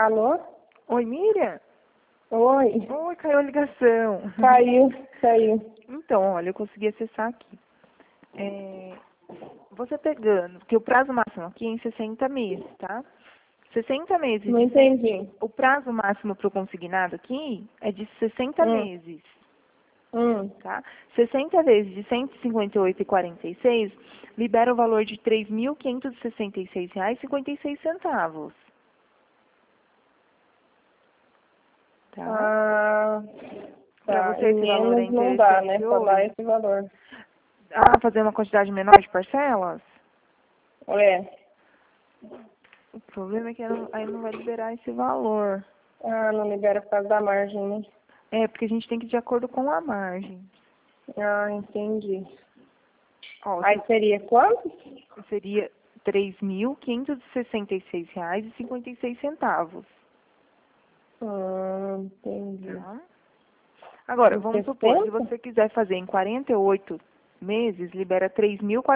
Alô? Oi, Miriam? Oi. Oi, caiu a ligação. Caiu. Então, olha, eu consegui acessar aqui. Você pegando, porque o prazo máximo aqui é em 60 meses, tá? 60 meses. Não entendi. O prazo máximo para o consignado aqui é de 60 meses, tá? 60 vezes de 158,46 libera o valor de R$ 3.566,56. Tá? Ah, Para tá. você esse valor é Menos não dá, né? interessante Só dá hoje? esse valor. Ah, fazer uma quantidade menor de parcelas? É. O problema é que aí não vai liberar esse valor. Ah, não libera por causa da margem, né? É, porque a gente tem que ir de acordo com a margem. Ah, entendi. Ó, Aí seria quanto? seria R$ 3.566,56. Entendi. Tá? Agora, De vamos supor, se 60? você quiser fazer em 48 meses, libera R$ 3.400.